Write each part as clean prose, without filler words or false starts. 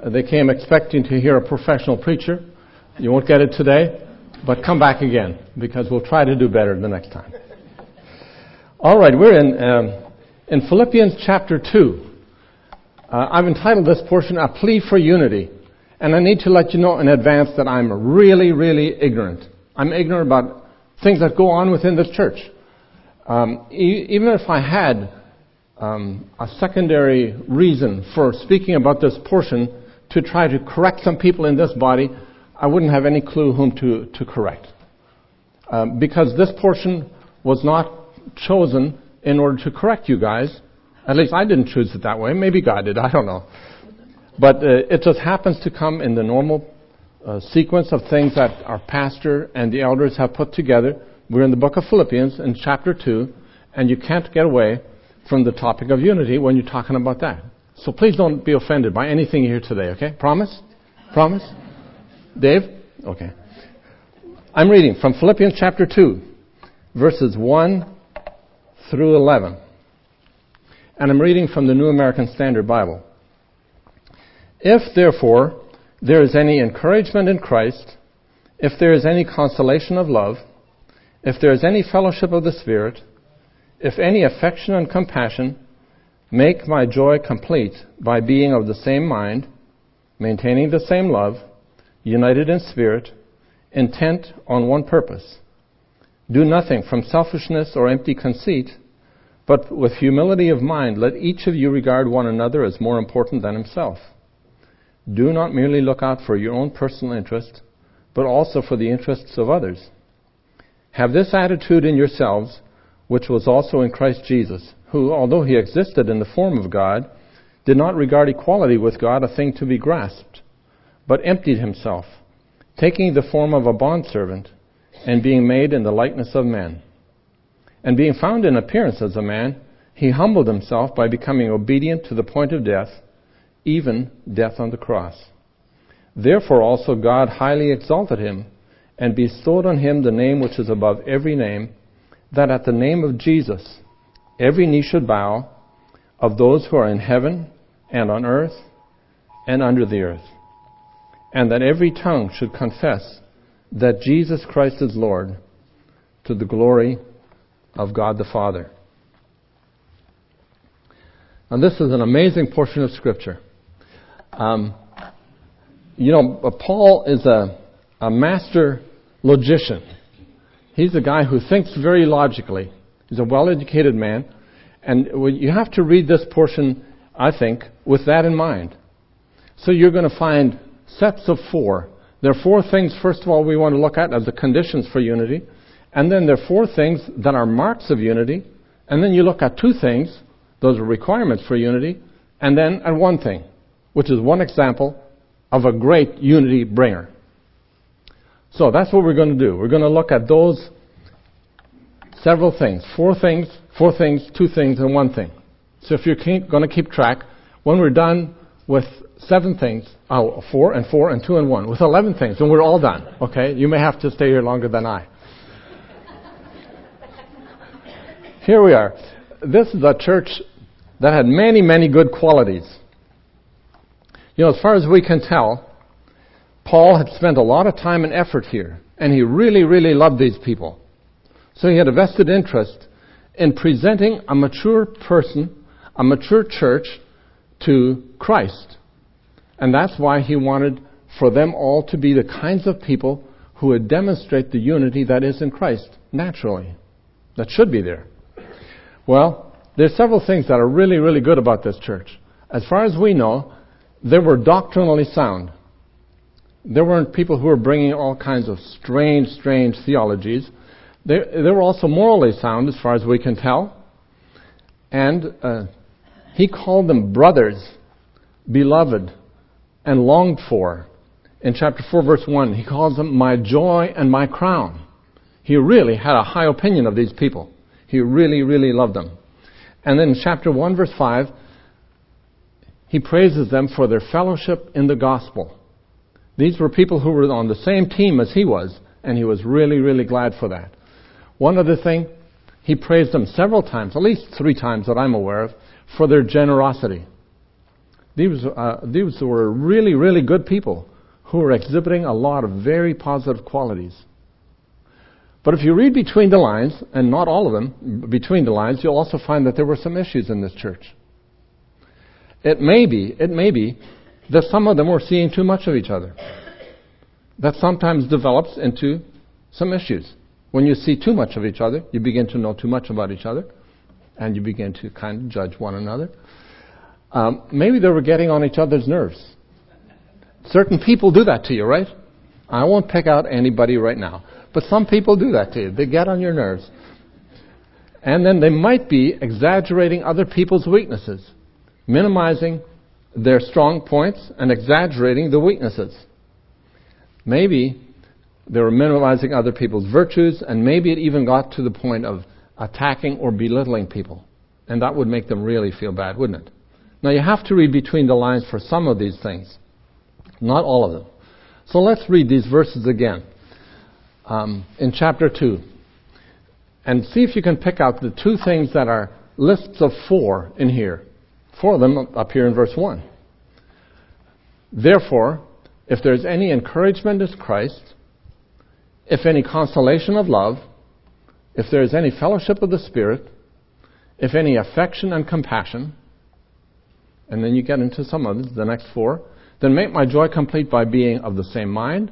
They came expecting to hear a professional preacher. You won't get it today, but come back again, because we'll try to do better the next time. All right, we're in Philippians chapter 2. I've entitled this portion, A Plea for Unity. And I need to let you know in advance that I'm really, really ignorant. I'm ignorant about things that go on within this church. Even if I had a secondary reason for speaking about this portion to try to correct some people in this body, I wouldn't have any clue whom to correct. Because this portion was not chosen in order to correct you guys. At least I didn't choose it that way. Maybe God did. I don't know. But it just happens to come in the normal sequence of things that our pastor and the elders have put together. We're in the book of Philippians in chapter 2, and you can't get away from the topic of unity when you're talking about that. So please don't be offended by anything you hear today, okay? Promise? Promise? Dave? Okay. I'm reading from Philippians chapter 2, verses 1 through 11. And I'm reading from the New American Standard Bible. If, therefore, there is any encouragement in Christ, if there is any consolation of love, if there is any fellowship of the Spirit, if any affection and compassion, make my joy complete by being of the same mind, maintaining the same love, united in spirit, intent on one purpose. Do nothing from selfishness or empty conceit, but with humility of mind let each of you regard one another as more important than himself. Do not merely look out for your own personal interest, but also for the interests of others. Have this attitude in yourselves, which was also in Christ Jesus, who, although he existed in the form of God, did not regard equality with God a thing to be grasped, but emptied himself, taking the form of a bondservant, and being made in the likeness of men. And being found in appearance as a man, he humbled himself by becoming obedient to the point of death, even death on the cross. Therefore also God highly exalted him, and bestowed on him the name which is above every name, that at the name of Jesus every knee should bow, of those who are in heaven and on earth and under the earth, and that every tongue should confess that Jesus Christ is Lord, to the glory of God the Father. And this is an amazing portion of Scripture. Paul is a master logician. He's a guy who thinks very logically. He's a well-educated man. And you have to read this portion, I think, with that in mind. So you're going to find sets of 4. There are 4 things, first of all, we want to look at as the conditions for unity. And then there are 4 things that are marks of unity. And then you look at 2 things, those are requirements for unity. And then at 1 thing, which is 1 example of a great unity bringer. So that's what we're going to do. We're going to look at those several things. 4 things, 2 things, and 1 thing. So if you're going to keep track, when we're done with 7 things, 4 and 4 and 2 and 1, with 11 things, and we're all done. Okay? You may have to stay here longer than I. Here we are. This is a church that had many, many good qualities. As far as we can tell, Paul had spent a lot of time and effort here, and he really, really loved these people. So he had a vested interest in presenting a mature person, a mature church, to Christ. And that's why he wanted for them all to be the kinds of people who would demonstrate the unity that is in Christ, naturally. That should be there. Well, there's several things that are really, really good about this church. As far as we know, they were doctrinally sound. There weren't people who were bringing all kinds of strange theologies. They were also morally sound, as far as we can tell. And he called them brothers, beloved, and longed for. In chapter 4, verse 1, he calls them my joy and my crown. He really had a high opinion of these people. He really, really loved them. And then in chapter 1, verse 5, he praises them for their fellowship in the gospel. These were people who were on the same team as he was, and he was really, really glad for that. One other thing, he praised them several times, at least 3 times that I'm aware of, for their generosity. These were really, really good people who were exhibiting a lot of very positive qualities. But if you read between the lines, and not all of them, between the lines, you'll also find that there were some issues in this church. It may be that some of them were seeing too much of each other. That sometimes develops into some issues. When you see too much of each other, you begin to know too much about each other, and you begin to kind of judge one another. Maybe they were getting on each other's nerves. Certain people do that to you, right? I won't pick out anybody right now, but some people do that to you. They get on your nerves. And then they might be exaggerating other people's weaknesses, minimizing their strong points and exaggerating the weaknesses. Maybe they were minimizing other people's virtues, and maybe it even got to the point of attacking or belittling people. And that would make them really feel bad, wouldn't it? Now, you have to read between the lines for some of these things. Not all of them. So let's read these verses again in chapter 2. And see if you can pick out the two things that are lists of 4 in here. 4 of them up here in verse 1. Therefore, if there's any encouragement in Christ, if any consolation of love, if there is any fellowship of the Spirit, if any affection and compassion, and then you get into some others, the next 4, then make my joy complete by being of the same mind,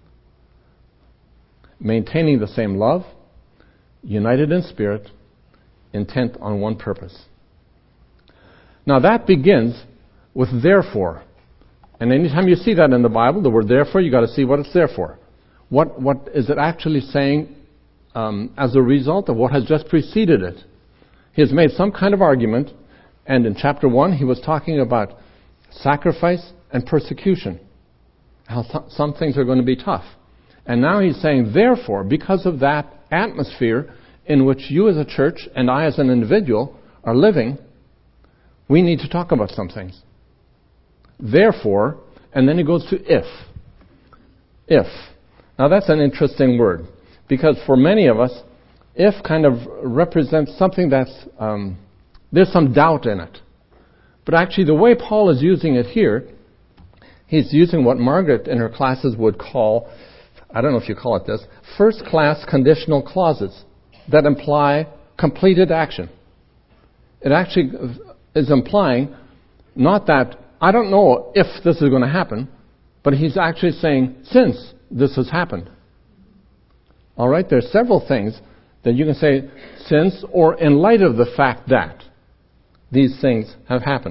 maintaining the same love, united in spirit, intent on one purpose. Now that begins with therefore. And anytime you see that in the Bible, the word therefore, you've got to see what it's there for. What is it actually saying as a result of what has just preceded it? He has made some kind of argument, and in chapter 1 he was talking about sacrifice and persecution, how some things are going to be tough. And now he's saying, therefore, because of that atmosphere in which you as a church and I as an individual are living, we need to talk about some things. Therefore, and then he goes to if. If. Now that's an interesting word, because for many of us, if kind of represents something that's, there's some doubt in it. But actually the way Paul is using it here, he's using what Margaret in her classes would call, I don't know if you call it this, first-class conditional clauses that imply completed action. It actually is implying not that, I don't know if this is going to happen, but he's actually saying, since this has happened. All right, there's several things that you can say, since or in light of the fact that these things have happened.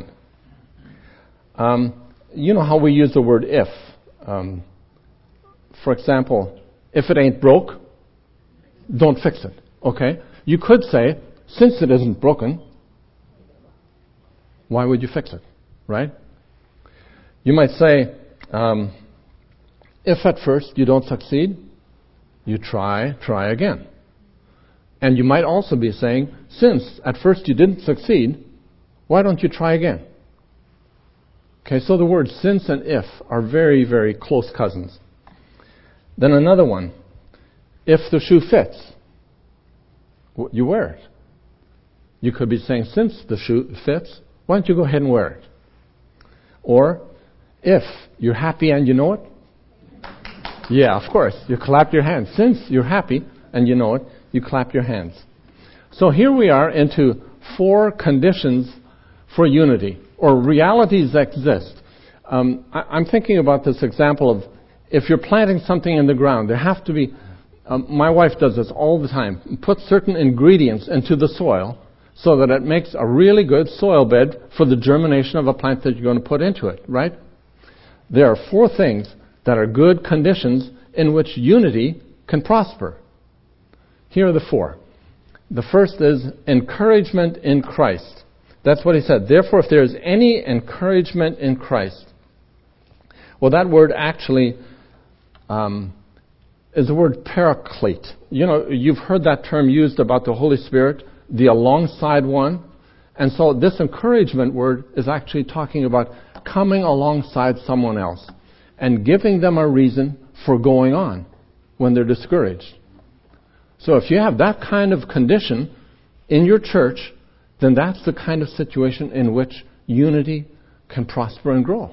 You know how we use the word if. For example, if it ain't broke, don't fix it. Okay? You could say, since it isn't broken, why would you fix it? Right? You might say, if at first you don't succeed, you try again. And you might also be saying, since at first you didn't succeed, why don't you try again? Okay, so the words since and if are very, very close cousins. Then another one, if the shoe fits, you wear it. You could be saying, since the shoe fits, why don't you go ahead and wear it? Or, if you're happy and you know it, yeah, of course, you clap your hands. Since you're happy and you know it, you clap your hands. So here we are into 4 conditions for unity, or realities that exist. I'm thinking about this example of if you're planting something in the ground, there have to be, my wife does this all the time, put certain ingredients into the soil so that it makes a really good soil bed for the germination of a plant that you're going to put into it, right? There are 4 things that are good conditions in which unity can prosper. Here are the 4. The first is encouragement in Christ. That's what he said. Therefore, if there is any encouragement in Christ. Well, that word actually is the word paraclete. You know, you've heard that term used about the Holy Spirit, the alongside one. And so this encouragement word is actually talking about coming alongside someone else and giving them a reason for going on when they're discouraged. So if you have that kind of condition in your church, then that's the kind of situation in which unity can prosper and grow.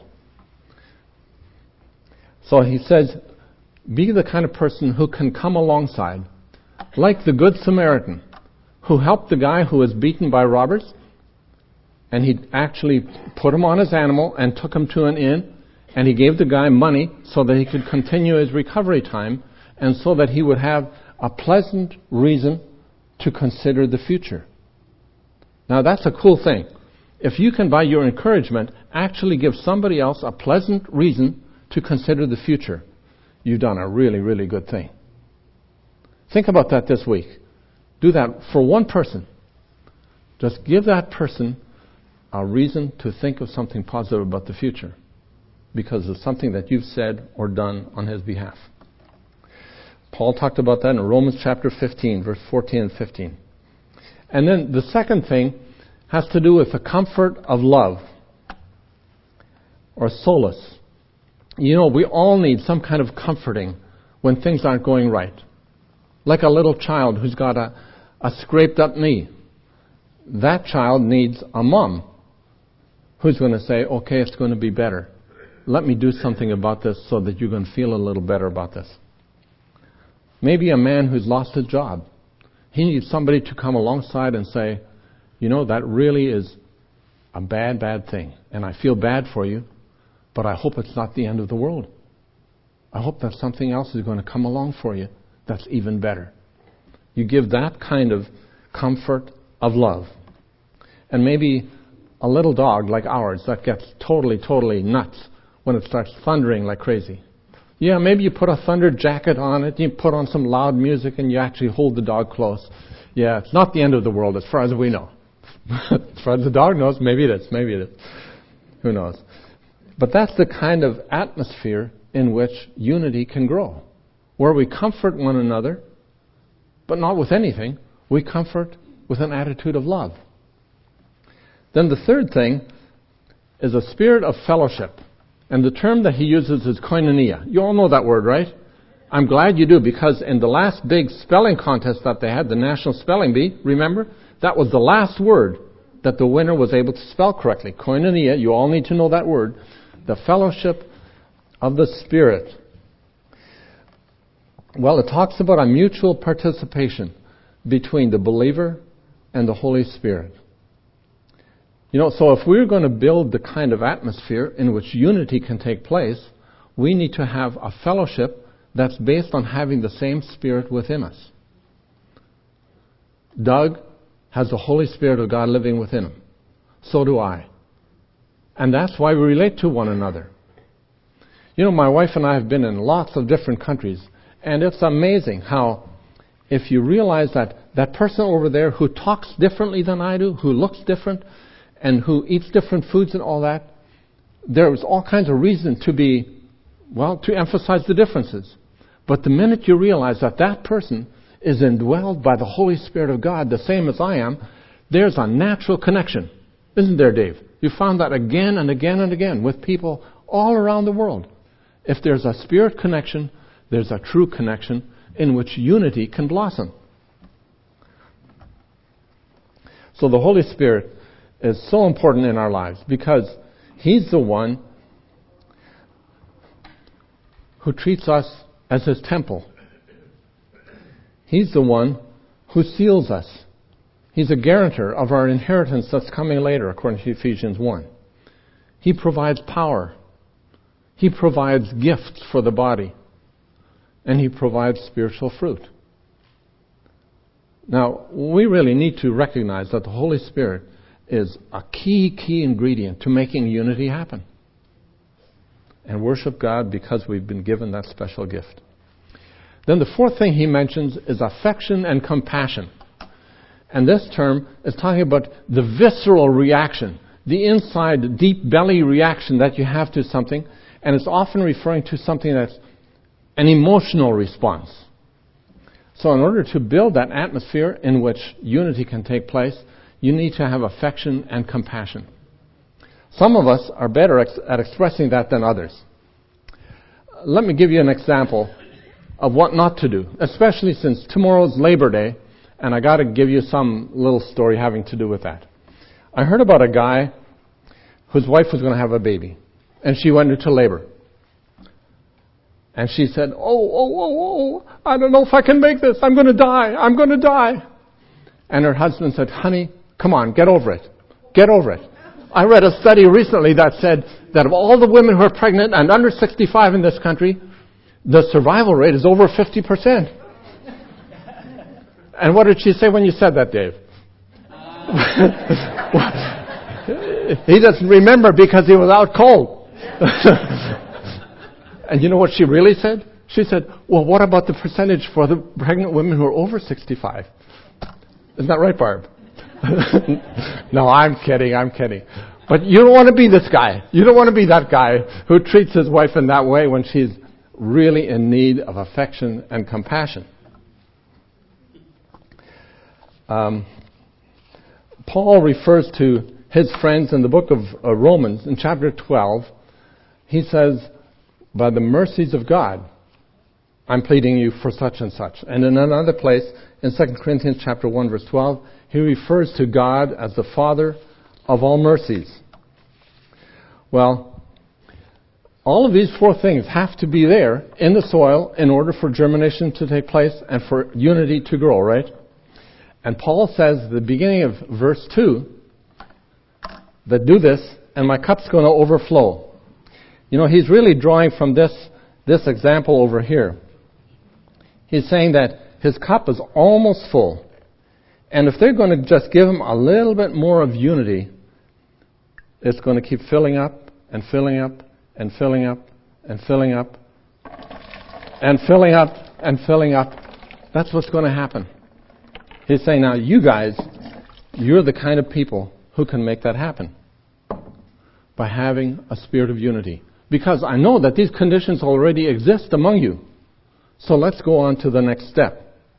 So he says, be the kind of person who can come alongside, like the Good Samaritan, who helped the guy who was beaten by robbers, and he actually put him on his animal and took him to an inn, and he gave the guy money so that he could continue his recovery time, and so that he would have a pleasant reason to consider the future. Now that's a cool thing. If you can, by your encouragement, actually give somebody else a pleasant reason to consider the future, you've done a really, really good thing. Think about that this week. Do that for one person. Just give that person a reason to think of something positive about the future because of something that you've said or done on his behalf. Paul talked about that in Romans chapter 15, verse 14 and 15. And then the second thing has to do with the comfort of love or solace. You know, we all need some kind of comforting when things aren't going right. Like a little child who's got a scraped up knee. That child needs a mom who's going to say, okay, it's going to be better. Let me do something about this so that you're going to feel a little better about this. Maybe a man who's lost his job. He needs somebody to come alongside and say, you know, that really is a bad, bad thing. And I feel bad for you, but I hope it's not the end of the world. I hope that something else is going to come along for you that's even better. You give that kind of comfort of love. And maybe a little dog like ours that gets totally, totally nuts when it starts thundering like crazy. Yeah, maybe you put a thunder jacket on it, you put on some loud music, and you actually hold the dog close. Yeah, it's not the end of the world as far as we know. As far as the dog knows, maybe it is. Maybe it is. Who knows? But that's the kind of atmosphere in which unity can grow, where we comfort one another, but not with anything. We comfort with an attitude of love. Then the third thing is a spirit of fellowship. And the term that he uses is koinonia. You all know that word, right? I'm glad you do, because in the last big spelling contest that they had, the National Spelling Bee, remember? That was the last word that the winner was able to spell correctly. Koinonia, you all need to know that word. The fellowship of the Spirit. Well, it talks about a mutual participation between the believer and the Holy Spirit. You know, so if we're going to build the kind of atmosphere in which unity can take place, we need to have a fellowship that's based on having the same Spirit within us. Doug has the Holy Spirit of God living within him. So do I. And that's why we relate to one another. You know, my wife and I have been in lots of different countries, and it's amazing how if you realize that that person over there who talks differently than I do, who looks different, and who eats different foods and all that, there's all kinds of reason to emphasize the differences. But the minute you realize that that person is indwelled by the Holy Spirit of God, the same as I am, there's a natural connection. Isn't there, Dave? You found that again and again and again with people all around the world. If there's a spirit connection, there's a true connection in which unity can blossom. So the Holy Spirit is so important in our lives because He's the one who treats us as His temple. He's the one who seals us. He's a guarantor of our inheritance that's coming later, according to Ephesians 1. He provides power. He provides gifts for the body. And He provides spiritual fruit. Now, we really need to recognize that the Holy Spirit is a key ingredient to making unity happen. And worship God because we've been given that special gift. Then the fourth thing he mentions is affection and compassion. And this term is talking about the visceral reaction, the inside, deep belly reaction that you have to something. And it's often referring to something that's an emotional response. So in order to build that atmosphere in which unity can take place, you need to have affection and compassion. Some of us are better at expressing that than others. Let me give you an example of what not to do, especially since tomorrow's Labor Day, and I got to give you some little story having to do with that. I heard about a guy whose wife was going to have a baby. And she went into labor. And she said, oh, I don't know if I can make this. I'm going to die. And her husband said, honey, come on, get over it. Get over it. I read a study recently that said that of all the women who are pregnant and under 65 in this country, the survival rate is over 50%. And what did she say when you said that, Dave? He doesn't remember because he was out cold. And you know what she really said? She said, well, what about the percentage for the pregnant women who are over 65? Isn't that right, Barb? No, I'm kidding. But you don't want to be this guy. You don't want to be that guy who treats his wife in that way when she's really in need of affection and compassion. Paul refers to his friends in the book of Romans in chapter 12. He says, by the mercies of God, I'm pleading you for such and such. And in another place, in 2 Corinthians chapter 1, verse 12, he refers to God as the Father of all mercies. Well, all of these four things have to be there in the soil in order for germination to take place and for unity to grow, right? And Paul says at the beginning of verse 2, that do this, and my cup's going to overflow. You know, he's really drawing from this example over here. He's saying that his cup is almost full. And if they're going to just give him a little bit more of unity, it's going to keep filling up and filling up and filling up and filling up and filling up and filling up. That's what's going to happen. He's saying, now you guys, you're the kind of people who can make that happen by having a spirit of unity. Because I know that these conditions already exist among you. So let's go on to the next step.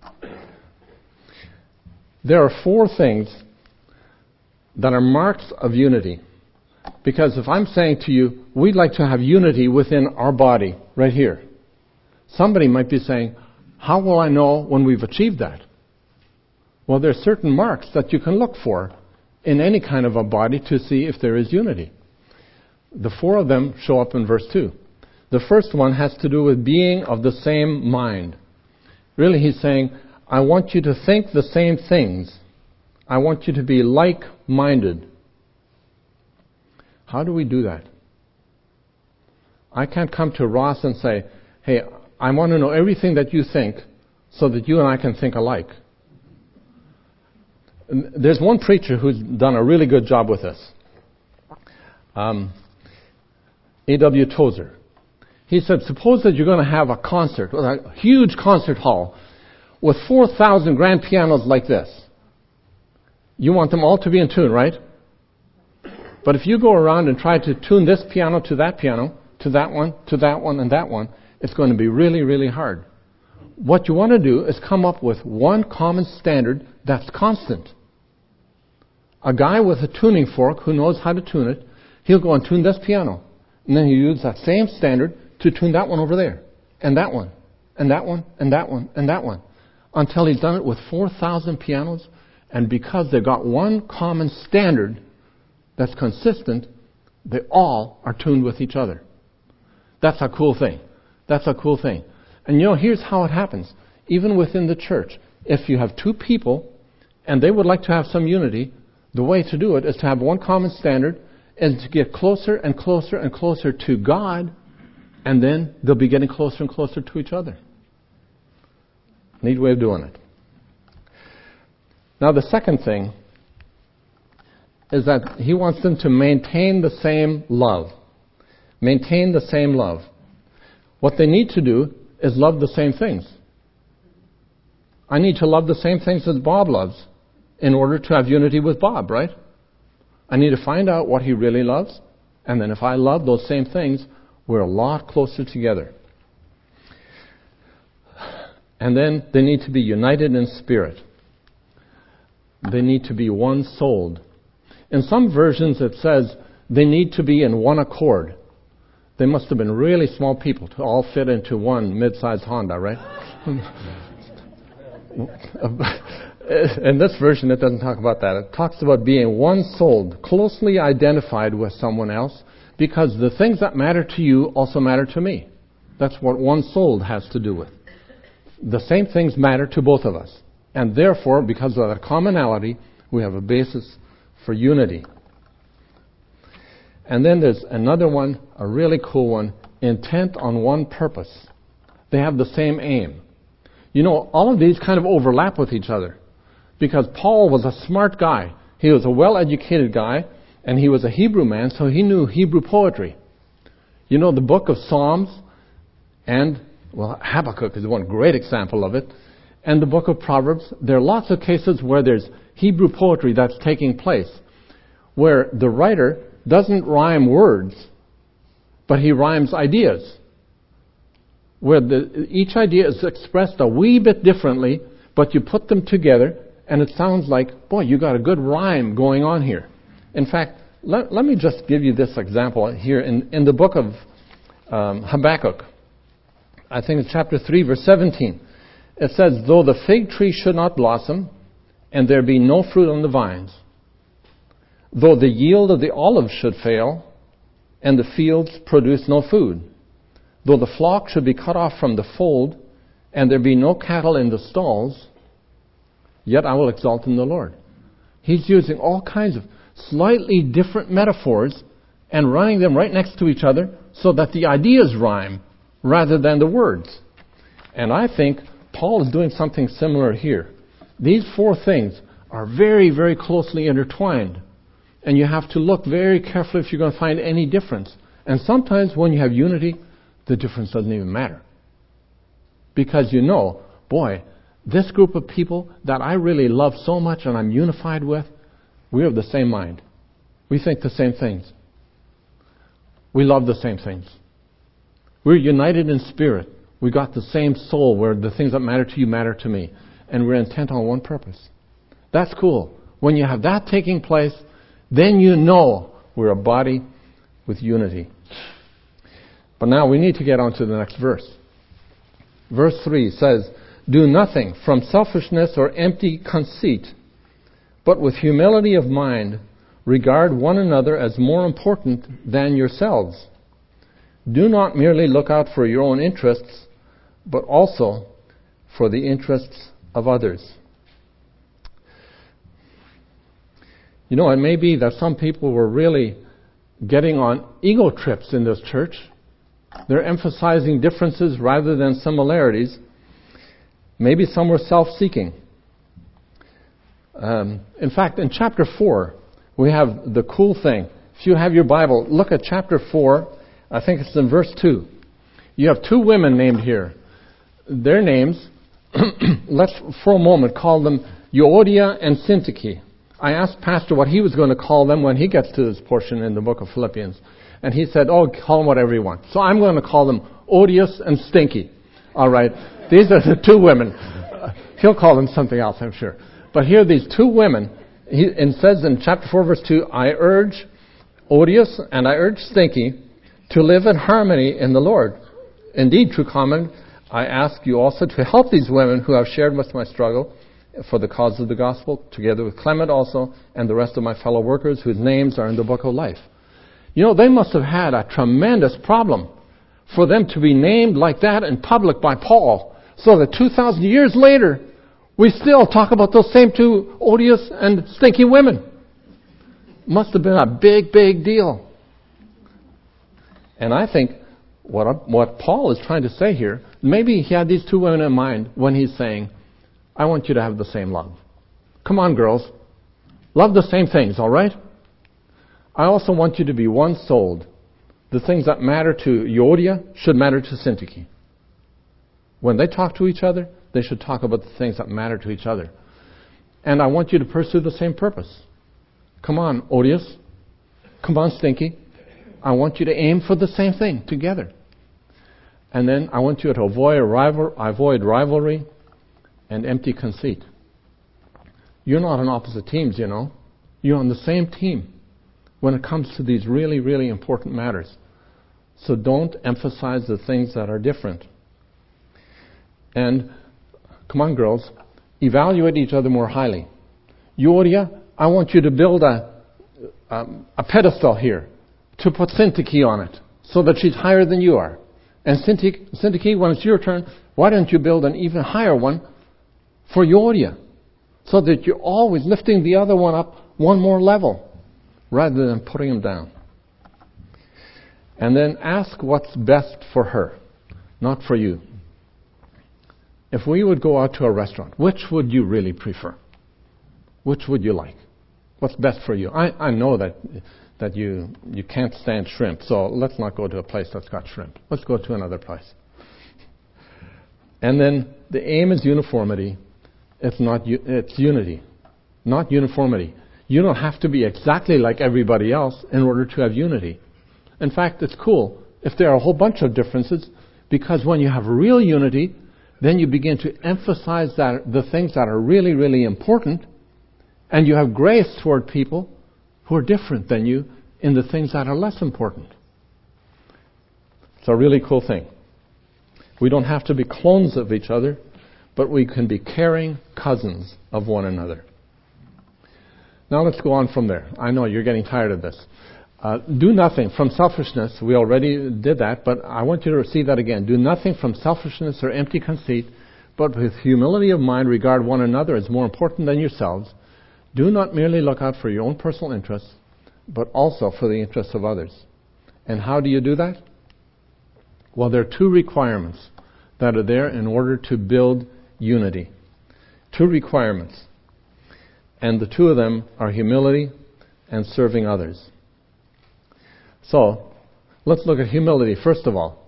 There are four things that are marks of unity. Because if I'm saying to you, we'd like to have unity within our body, right here. Somebody might be saying, how will I know when we've achieved that? Well, there are certain marks that you can look for in any kind of a body to see if there is unity. The four of them show up in verse 2. The first one has to do with being of the same mind. Really, he's saying, I want you to think the same things. I want you to be like-minded. How do we do that? I can't come to Ross and say, hey, I want to know everything that you think so that you and I can think alike. There's one preacher who's done a really good job with this. A.W. Tozer. He said, suppose that you're going to have a concert, a huge concert hall with 4,000 grand pianos like this. You want them all to be in tune, right? But if you go around and try to tune this piano, to that one, and that one, it's going to be really, really hard. What you want to do is come up with one common standard that's constant. A guy with a tuning fork who knows how to tune it, he'll go and tune this piano. And then he'll use that same standard to tune that one over there. And that one. And that one. And that one. And that one. Until he's done it with 4,000 pianos. And because they've got one common standard that's consistent, they all are tuned with each other. That's a cool thing. That's a cool thing. And you know, here's how it happens. Even within the church, if you have two people and they would like to have some unity, the way to do it is to have one common standard and to get closer and closer and closer to God, and then they'll be getting closer and closer to each other. Neat way of doing it. Now the second thing is that he wants them to maintain the same love. Maintain the same love. What they need to do is love the same things. I need to love the same things as Bob loves in order to have unity with Bob, right? I need to find out what he really loves, and then if I love those same things, we're a lot closer together. And then they need to be united in spirit. They need to be one-souled. In some versions it says they need to be in one accord. They must have been really small people to all fit into one mid-sized Honda, right? In this version, it doesn't talk about that. It talks about being one-souled, closely identified with someone else, because the things that matter to you also matter to me. That's what one-souled has to do with. The same things matter to both of us. And therefore, because of that commonality, we have a basis for unity. And then there's another one, a really cool one, intent on one purpose. They have the same aim. You know, all of these kind of overlap with each other. Because Paul was a smart guy. He was a well-educated guy, and he was a Hebrew man, so he knew Hebrew poetry. You know, the book of Psalms and, well, Habakkuk is one great example of it, and the book of Proverbs. There are lots of cases where there's Hebrew poetry that's taking place, where the writer doesn't rhyme words, but he rhymes ideas, where each idea is expressed a wee bit differently, but you put them together, and it sounds like, boy, you got a good rhyme going on here. In fact, let me just give you this example here in the book of Habakkuk. I think it's chapter 3, verse 17. It says, though the fig tree should not blossom, and there be no fruit on the vines, though the yield of the olive should fail, and the fields produce no food, though the flock should be cut off from the fold, and there be no cattle in the stalls, yet I will exalt in the Lord. He's using all kinds of slightly different metaphors and running them right next to each other so that the ideas rhyme rather than the words. And I think Paul is doing something similar here. These four things are very, very closely intertwined. And you have to look very carefully if you're going to find any difference. And sometimes when you have unity, the difference doesn't even matter. Because you know, boy, this group of people that I really love so much and I'm unified with, we have the same mind. We think the same things. We love the same things. We're united in spirit. We got the same soul where the things that matter to you matter to me. And we're intent on one purpose. That's cool. When you have that taking place, then you know we're a body with unity. But now we need to get on to the next verse. Verse 3 says, do nothing from selfishness or empty conceit, but with humility of mind, regard one another as more important than yourselves. Do not merely look out for your own interests, but also for the interests of others. You know, it may be that some people were really getting on ego trips in this church. They're emphasizing differences rather than similarities. Maybe some were self-seeking. In fact, in chapter 4, we have the cool thing. If you have your Bible, look at chapter 4. I think it's in verse 2. You have two women named here. Their names, let's for a moment call them Euodia and Syntyche. I asked Pastor what he was going to call them when he gets to this portion in the book of Philippians. And he said, oh, call them whatever you want. So I'm going to call them Odious and Stinky. All right. These are the two women. He'll call them something else, I'm sure. But here are these two women. It says in chapter 4, verse 2, I urge Odious and I urge Stinky to live in harmony in the Lord. Indeed, true comment, I ask you also to help these women who have shared with my struggle for the cause of the gospel, together with Clement also, and the rest of my fellow workers whose names are in the book of life. You know, they must have had a tremendous problem for them to be named like that in public by Paul, so that 2,000 years later, we still talk about those same two odious and stinky women. Must have been a big, big deal. And I think what Paul is trying to say here, maybe he had these two women in mind when he's saying, I want you to have the same love. Come on, girls. Love the same things, all right? I also want you to be one-souled. The things that matter to Euodia should matter to Syntyche. When they talk to each other, they should talk about the things that matter to each other. And I want you to pursue the same purpose. Come on, Odious. Come on, Stinky. I want you to aim for the same thing together. And then I want you to avoid rivalry and empty conceit. You're not on opposite teams, you know. You're on the same team when it comes to these really, really important matters. So don't emphasize the things that are different. And come on, girls, evaluate each other more highly. Euodia, I want you to build a pedestal here to put Syntyche on it so that she's higher than you are. And Syntyche, when it's your turn, why don't you build an even higher one for Euodia so that you're always lifting the other one up one more level rather than putting him down. And then ask what's best for her, not for you. If we would go out to a restaurant, which would you really prefer? Which would you like? What's best for you? I know that you can't stand shrimp, so let's not go to a place that's got shrimp. Let's go to another place. And then the aim is uniformity. It's unity, not uniformity. You don't have to be exactly like everybody else in order to have unity. In fact, it's cool if there are a whole bunch of differences, because when you have real unity, then you begin to emphasize the things that are really, really important, and you have grace toward people who are different than you in the things that are less important. It's a really cool thing. We don't have to be clones of each other, but we can be caring cousins of one another. Now let's go on from there. I know you're getting tired of this. Do nothing from selfishness. We already did that, but I want you to see that again. Do nothing from selfishness or empty conceit, but with humility of mind regard one another as more important than yourselves. Do not merely look out for your own personal interests, but also for the interests of others. And how do you do that? Well, there are two requirements that are there in order to build unity. Two requirements. And the two of them are humility and serving others. So, let's look at humility first of all.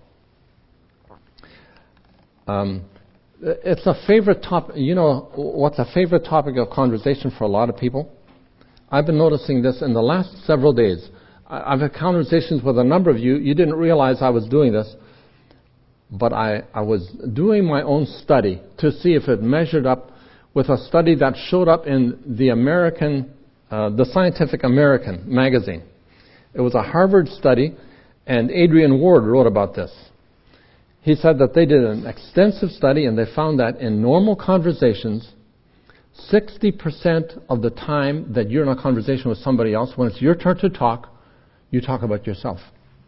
It's a favorite topic. You know what's a favorite topic of conversation for a lot of people? I've been noticing this in the last several days. I've had conversations with a number of you. You didn't realize I was doing this, but I was doing my own study to see if it measured up with a study that showed up in the Scientific American magazine. It was a Harvard study, and Adrian Ward wrote about this. He said that they did an extensive study, and they found that in normal conversations, 60% of the time that you're in a conversation with somebody else, when it's your turn to talk, you talk about yourself.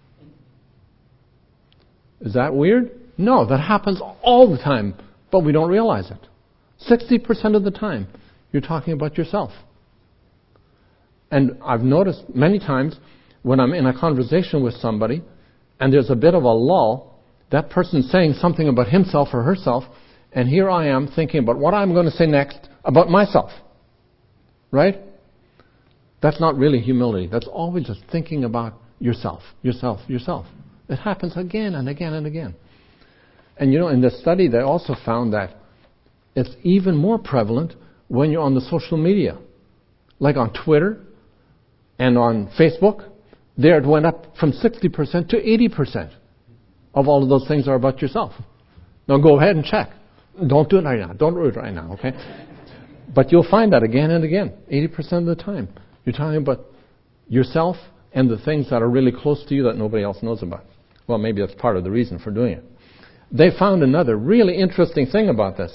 Is that weird? No, that happens all the time, but we don't realize it. 60% of the time, you're talking about yourself. And I've noticed many times when I'm in a conversation with somebody and there's a bit of a lull, that person's saying something about himself or herself, and here I am thinking about what I'm going to say next about myself. Right? That's not really humility. That's always just thinking about yourself, yourself, yourself. It happens again and again and again. And you know, in the study, they also found that it's even more prevalent when you're on the social media. Like on Twitter and on Facebook, there it went up from 60% to 80% of all of those things are about yourself. Now go ahead and check. Don't do it right now. Don't do it right now, okay? But you'll find that again and again, 80% of the time. You're talking about yourself and the things that are really close to you that nobody else knows about. Well, maybe that's part of the reason for doing it. They found another really interesting thing about this.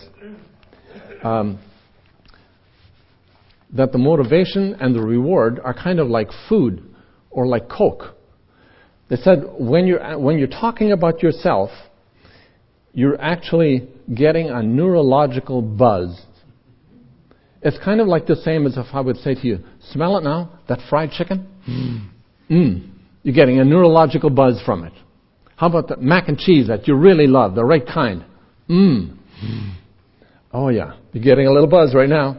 That the motivation and the reward are kind of like food or like Coke. They said when you're talking about yourself, you're actually getting a neurological buzz. It's kind of like the same as if I would say to you, smell it now, that fried chicken? You're getting a neurological buzz from it. How about the mac and cheese that you really love, the right kind? Oh yeah, you're getting a little buzz right now.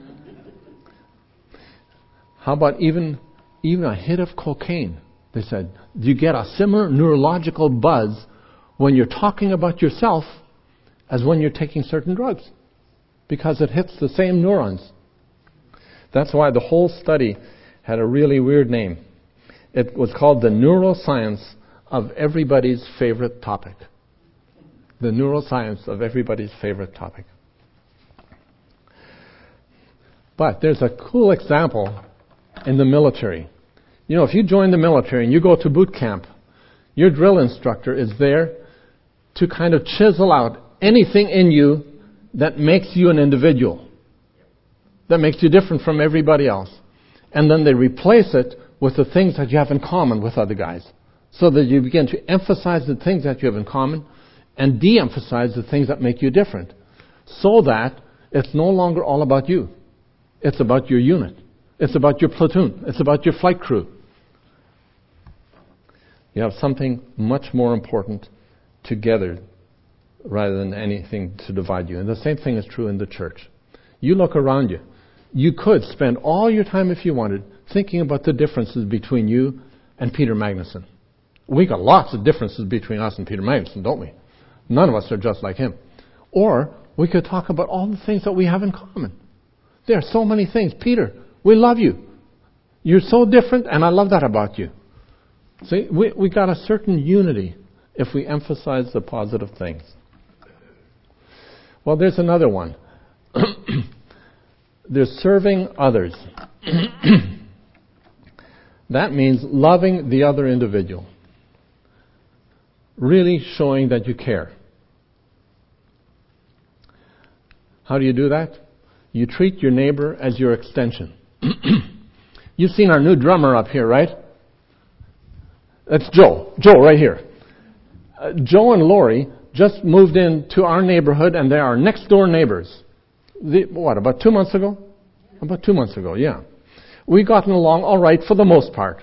How about even a hit of cocaine? They said, do you get a similar neurological buzz when you're talking about yourself as when you're taking certain drugs? Because it hits the same neurons. That's why the whole study had a really weird name. It was called the neuroscience of everybody's favorite topic. The neuroscience of everybody's favorite topic. But there's a cool example in the military. You know, if you join the military and you go to boot camp, your drill instructor is there to kind of chisel out anything in you that makes you an individual, that makes you different from everybody else. And then they replace it with the things that you have in common with other guys, so that you begin to emphasize the things that you have in common and de-emphasize the things that make you different, so that it's no longer all about you. It's about your unit. It's about your platoon. It's about your flight crew. You have something much more important together rather than anything to divide you. And the same thing is true in the church. You look around you. You could spend all your time, if you wanted, thinking about the differences between you and Peter Magnuson. We got lots of differences between us and Peter Magnuson, don't we? None of us are just like him. Or we could talk about all the things that we have in common. There are so many things. Peter, we love you. You're so different, and I love that about you. See, we got a certain unity if we emphasize the positive things. Well, there's another one. There's serving others. That means loving the other individual. Really showing that you care. How do you do that? You treat your neighbor as your extension. You've seen our new drummer up here, right? That's Joe. Joe, right here. Joe and Lori just moved into our neighborhood, and they are next-door neighbors. About 2 months ago? About 2 months ago, yeah. We've gotten along all right for the most part.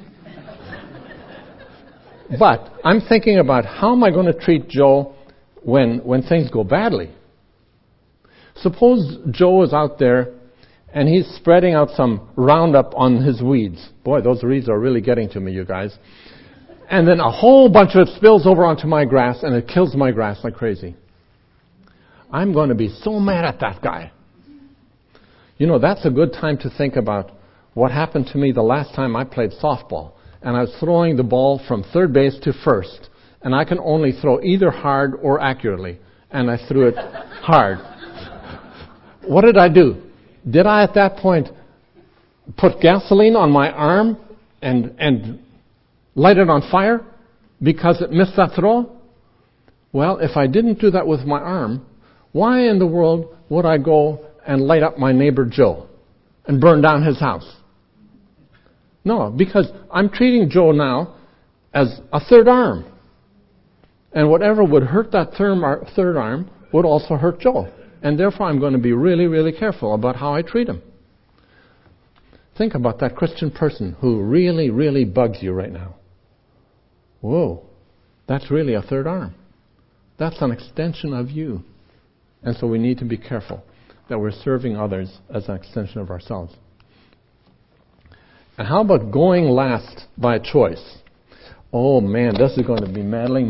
But I'm thinking about how am I going to treat Joe when things go badly. Suppose Joe is out there and he's spreading out some Roundup on his weeds. Boy, those weeds are really getting to me, you guys. And then a whole bunch of it spills over onto my grass and it kills my grass like crazy. I'm going to be so mad at that guy. You know, that's a good time to think about what happened to me the last time I played softball. And I was throwing the ball from third base to first. And I can only throw either hard or accurately. And I threw it hard. What did I do? Did I at that point put gasoline on my arm and light it on fire because it missed that throw? Well, if I didn't do that with my arm, why in the world would I go and light up my neighbor Joe and burn down his house? No, because I'm treating Joe now as a third arm. And whatever would hurt that third arm would also hurt Joe. And therefore I'm going to be really, really careful about how I treat him. Think about that Christian person who really, really bugs you right now. Whoa, that's really a third arm. That's an extension of you. And so we need to be careful that we're serving others as an extension of ourselves. And how about going last by choice? Oh man, this is going to be meddling.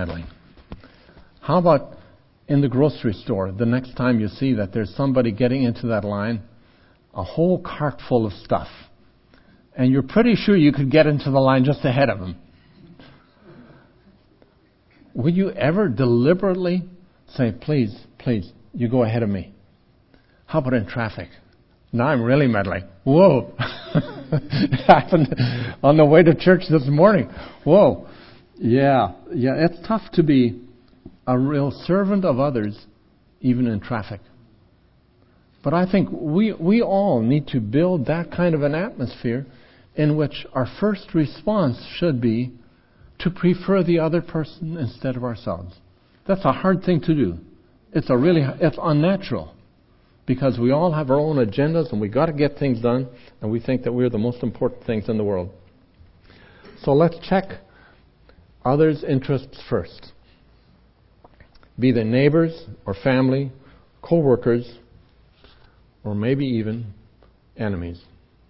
How about in the grocery store, the next time you see that there's somebody getting into that line, a whole cart full of stuff, and you're pretty sure you could get into the line just ahead of him. Will you ever deliberately say, please, you go ahead of me? How about in traffic? Now I'm really meddling. Whoa. It happened on the way to church this morning. Whoa. Yeah, it's tough to be a real servant of others, even in traffic. But I think we all need to build that kind of an atmosphere in which our first response should be to prefer the other person instead of ourselves. That's a hard thing to do. It's unnatural. Because we all have our own agendas and we got to get things done, and we think that we're the most important things in the world. So let's check others' interests first. Be they neighbors or family, co-workers, or maybe even enemies.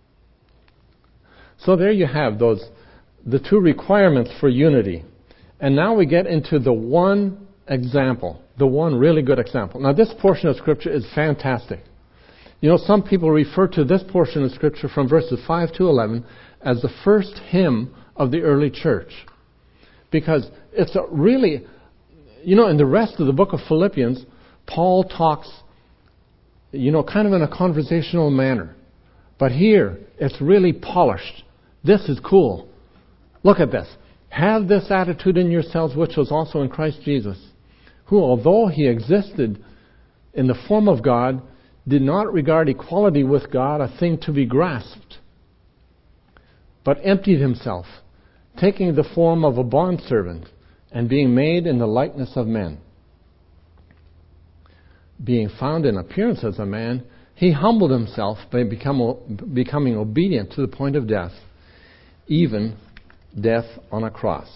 So there you have the two requirements for unity. And now we get into the one example. The one really good example. Now this portion of Scripture is fantastic. You know, some people refer to this portion of Scripture from verses 5 to 11 as the first hymn of the early church. Because it's a really, you know, in the rest of the book of Philippians, Paul talks, you know, kind of in a conversational manner. But here, it's really polished. This is cool. Look at this. Have this attitude in yourselves which was also in Christ Jesus, who, although he existed in the form of God, did not regard equality with God a thing to be grasped, but emptied himself, taking the form of a bondservant and being made in the likeness of men. Being found in appearance as a man, he humbled himself by becoming obedient to the point of death, even death on a cross.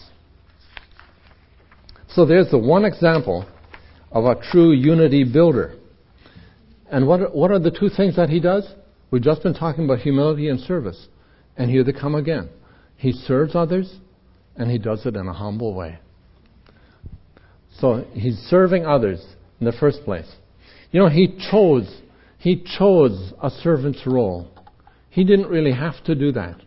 So there's the one example of a true unity builder. And what are the two things that he does? We've just been talking about humility and service. And here they come again. He serves others, and he does it in a humble way. So he's serving others in the first place. You know, he chose a servant's role. He didn't really have to do that.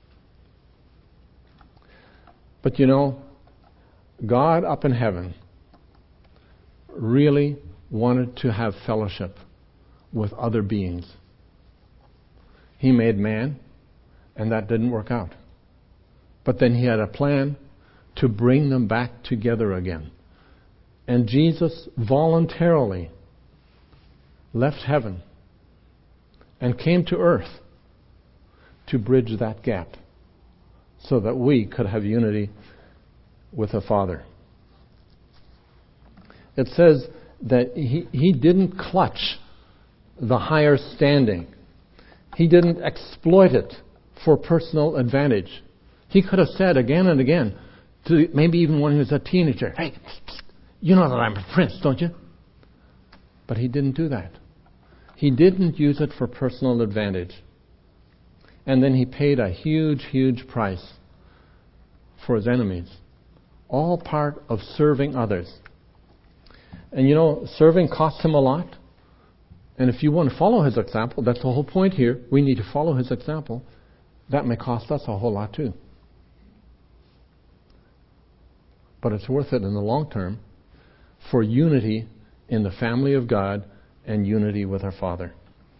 But you know, God up in heaven really wanted to have fellowship with other beings. He made man, and that didn't work out. But then he had a plan to bring them back together again. And Jesus voluntarily left heaven and came to earth to bridge that gap so that we could have unity with the Father. It says that he didn't clutch the higher standing. He didn't exploit it for personal advantage. He could have said again and again, to maybe even when he was a teenager, "Hey, you know that I'm a prince, don't you?" But he didn't do that. He didn't use it for personal advantage. And then he paid a huge, huge price for his enemies. All part of serving others. And you know, serving costs him a lot. And if you want to follow his example, that's the whole point here. We need to follow his example. That may cost us a whole lot too. But it's worth it in the long term for unity in the family of God and unity with our Father.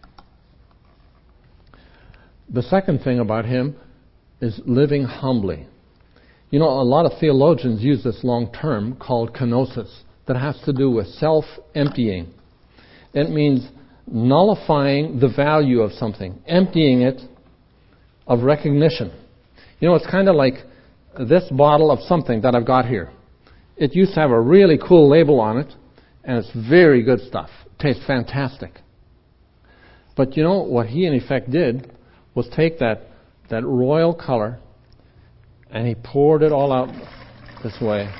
The second thing about him is living humbly. You know, a lot of theologians use this long term called kenosis that has to do with self-emptying. It means nullifying the value of something, emptying it of recognition. You know, it's kind of like this bottle of something that I've got here. It used to have a really cool label on it, and it's very good stuff. It tastes fantastic. But you know, what he in effect did was take that royal color, and he poured it all out this way.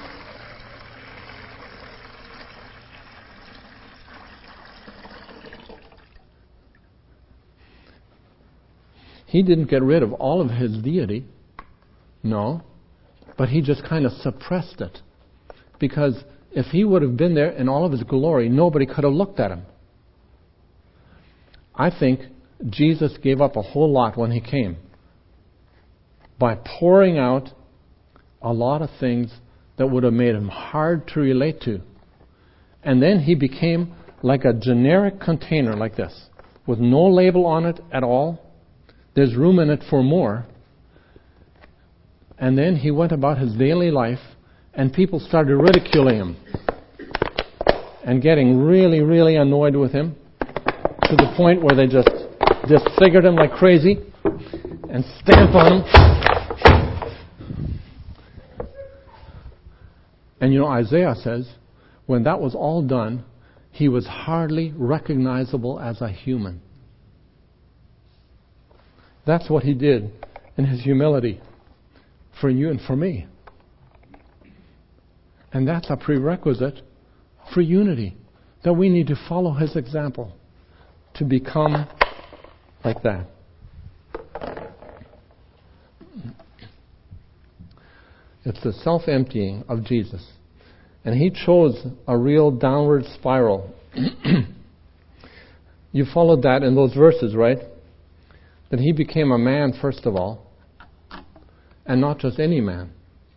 He didn't get rid of all of his deity, no, but he just kind of suppressed it. Because if he would have been there in all of his glory, nobody could have looked at him. I think Jesus gave up a whole lot when he came by pouring out a lot of things that would have made him hard to relate to. And then he became like a generic container like this, with no label on it at all. There's room in it for more. And then he went about his daily life, and people started ridiculing him and getting really, really annoyed with him to the point where they just disfigured him like crazy and stamped on him. And you know, Isaiah says, when that was all done, he was hardly recognizable as a human. That's what he did in his humility for you and for me. And that's a prerequisite for unity, that we need to follow his example to become like that. It's the self-emptying of Jesus. And he chose a real downward spiral. You followed that in those verses, right? That he became a man first of all, and not just any man.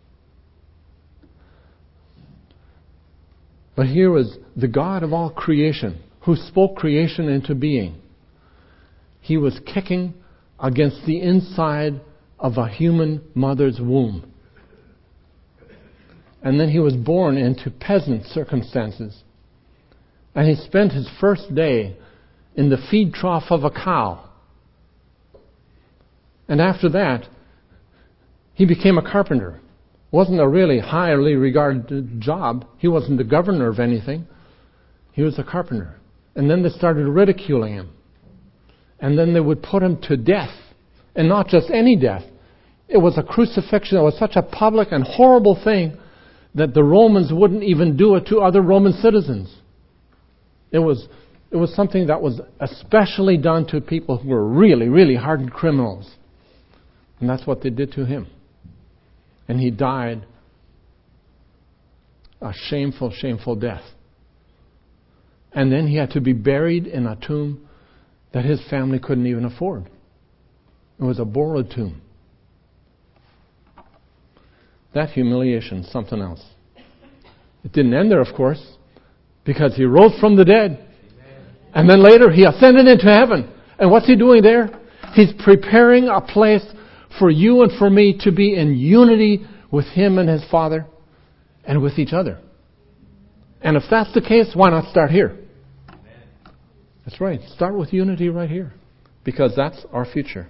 But here was the God of all creation, who spoke creation into being. He was kicking against the inside of a human mother's womb. And then he was born into peasant circumstances. And he spent his first day in the feed trough of a cow. And after that, he became a carpenter. Wasn't a really highly regarded job. He wasn't the governor of anything. He was a carpenter. And then they started ridiculing him. And then they would put him to death. And not just any death. It was a crucifixion. It was such a public and horrible thing that the Romans wouldn't even do it to other Roman citizens. It was something that was especially done to people who were really, really hardened criminals. And that's what they did to him. And he died a shameful, shameful death. And then he had to be buried in a tomb that his family couldn't even afford. It was a borrowed tomb. That humiliation, something else. It didn't end there, of course, because he rose from the dead. And then later he ascended into heaven. And what's he doing there? He's preparing a place for you and for me to be in unity with him and his Father and with each other. And if that's the case, why not start here? That's right. Start with unity right here. Because that's our future.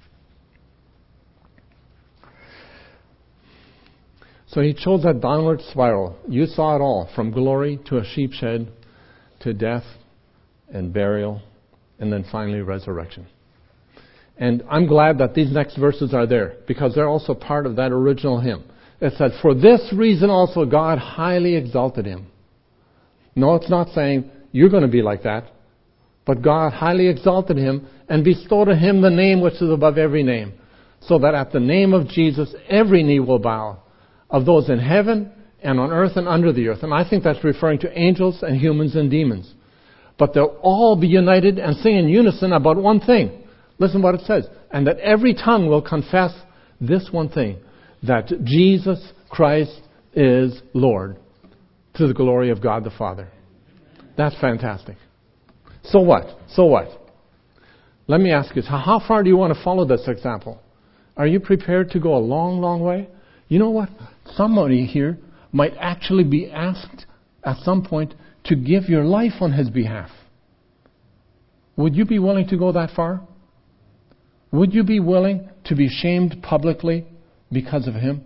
So he chose that downward spiral. You saw it all. From glory to a sheep shed to death and burial and then finally resurrection. And I'm glad that these next verses are there because they're also part of that original hymn. It says, for this reason also God highly exalted him. No, it's not saying you're going to be like that. But God highly exalted him and bestowed on him the name which is above every name. So that at the name of Jesus every knee will bow, of those in heaven and on earth and under the earth. And I think that's referring to angels and humans and demons. But they'll all be united and sing in unison about one thing. Listen what it says. And that every tongue will confess this one thing, that Jesus Christ is Lord, to the glory of God the Father. That's fantastic. So what? So what? Let me ask you, how far do you want to follow this example? Are you prepared to go a long, long way? You know what? Somebody here might actually be asked at some point to give your life on his behalf. Would you be willing to go that far? Would you be willing to be shamed publicly because of him?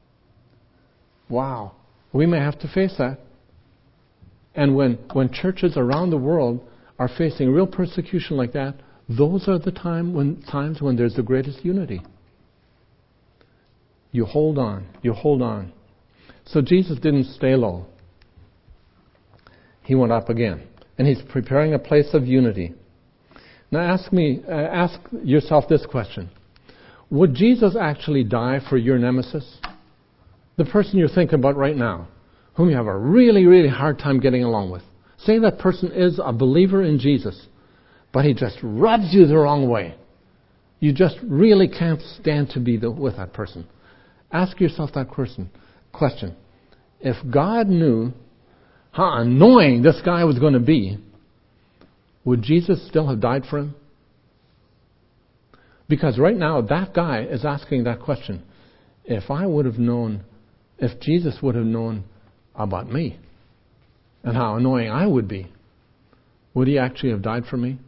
Wow. We may have to face that. And when churches around the world are facing real persecution like that, those are the times when there's the greatest unity. You hold on. You hold on. So Jesus didn't stay low. He went up again. And he's preparing a place of unity. Now ask yourself this question. Would Jesus actually die for your nemesis? The person you're thinking about right now, whom you have a really, really hard time getting along with. Say that person is a believer in Jesus, but he just rubs you the wrong way. You just really can't stand to be with that person. Ask yourself that question. If God knew how annoying this guy was going to be, would Jesus still have died for him? Because right now, that guy is asking that question. If Jesus would have known about me and how annoying I would be, would he actually have died for me?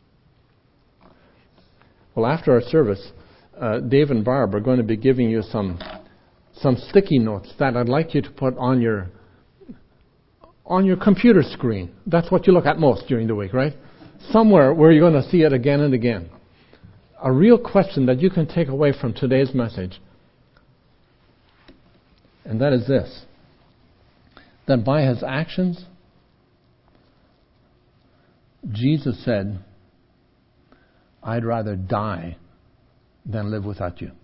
Well, after our service, Dave and Barb are going to be giving you some sticky notes that I'd like you to put on your computer screen. That's what you look at most during the week, right? Somewhere where you're going to see it again and again. A real question that you can take away from today's message. And that is this. That by his actions, Jesus said, I'd rather die than live without you.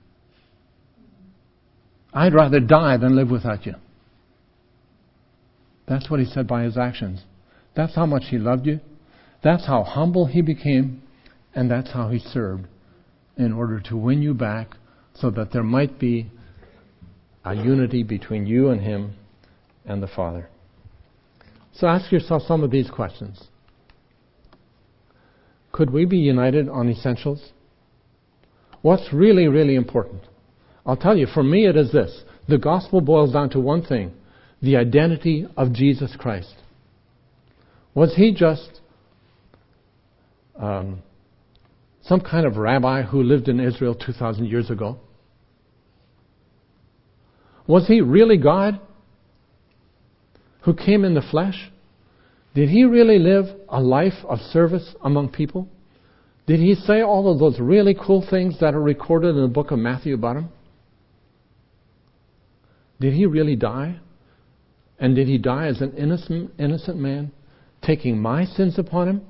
I'd rather die than live without you. That's what he said by his actions. That's how much he loved you. That's how humble he became. And that's how he served in order to win you back so that there might be a unity between you and him and the Father. So ask yourself some of these questions. Could we be united on essentials? What's really, really important? I'll tell you, for me it is this. The gospel boils down to one thing. The identity of Jesus Christ. Was he just some kind of rabbi who lived in Israel 2,000 years ago? Was he really God who came in the flesh? Did he really live a life of service among people? Did he say all of those really cool things that are recorded in the book of Matthew about him? Did he really die? And did he die as an innocent man, taking my sins upon him?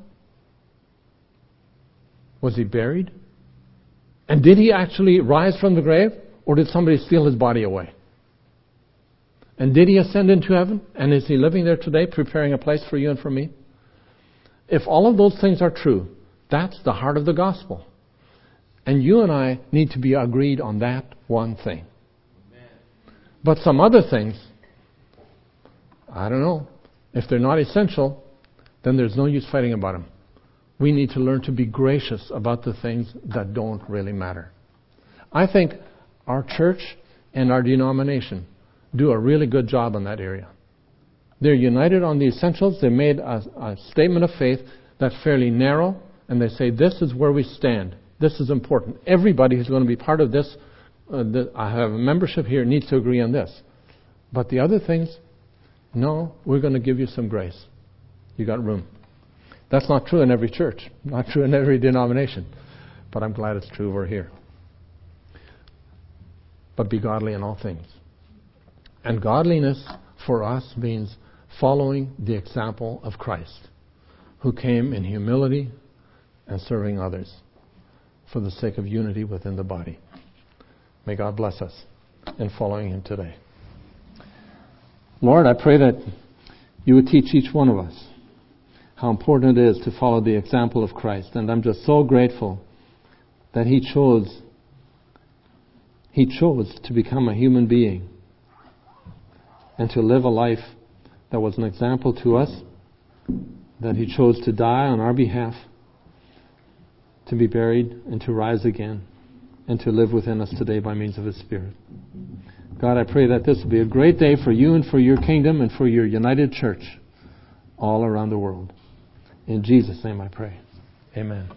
Was he buried? And did he actually rise from the grave? Or did somebody steal his body away? And did he ascend into heaven? And is he living there today, preparing a place for you and for me? If all of those things are true, that's the heart of the gospel. And you and I need to be agreed on that one thing. Amen. But some other things, I don't know. If they're not essential, then there's no use fighting about them. We need to learn to be gracious about the things that don't really matter. I think our church and our denomination do a really good job in that area. They're united on the essentials. They made a statement of faith that's fairly narrow, and they say, this is where we stand. This is important. Everybody who's going to be part of this, I have a membership here, needs to agree on this. But the other things, no, we're going to give you some grace. You got room. That's not true in every church, not true in every denomination. But I'm glad it's true over here. But be godly in all things. And godliness for us means following the example of Christ, who came in humility and serving others for the sake of unity within the body. May God bless us in following Him today. Lord, I pray that you would teach each one of us how important it is to follow the example of Christ. And I'm just so grateful that He chose to become a human being and to live a life that was an example to us, that He chose to die on our behalf, to be buried and to rise again, and to live within us today by means of His Spirit. God, I pray that this will be a great day for you and for your kingdom and for your united church all around the world. In Jesus' name I pray. Amen.